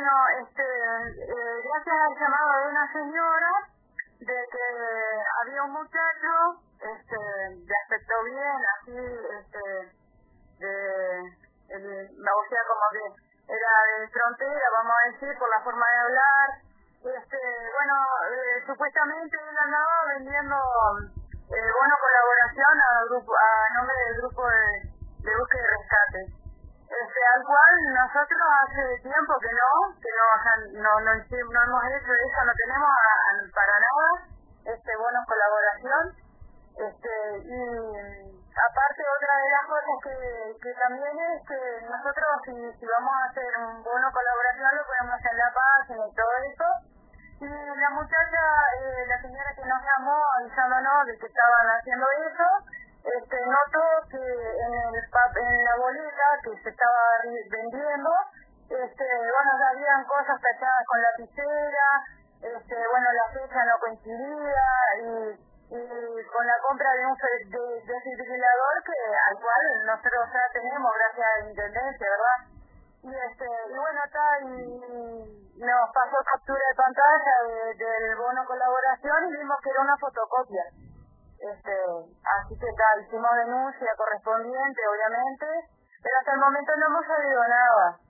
bueno, gracias al llamado de una señora, de que había un muchacho, de aspecto bien, así, o sea, como que era de frontera, vamos a decir, por la forma de hablar. Bueno, supuestamente él andaba vendiendo bono colaboración a nombre del grupo de búsqueda y rescate. Al cual nosotros hace tiempo que no, o sea, no hemos hecho eso, no tenemos para nada bonos colaboración. Y aparte otra de las cosas que también es que nosotros si vamos a hacer un bono colaboración lo podemos hacer en la página y todo eso. Y la muchacha, la señora que nos llamó avisándonos de que estaban haciendo eso, notó que en la boleta que se estaba vendiendo, bueno, ya habían cosas tachadas con lapicera, bueno, la fecha no coincidía y con la compra de un desfibrilador al cual nosotros ya tenemos gracias a la Intendencia, ¿verdad? Y bueno, nos pasó captura de pantalla del bono colaboración y vimos que era una fotocopia. Así que hicimos denuncia correspondiente, obviamente, pero hasta el momento no hemos sabido nada.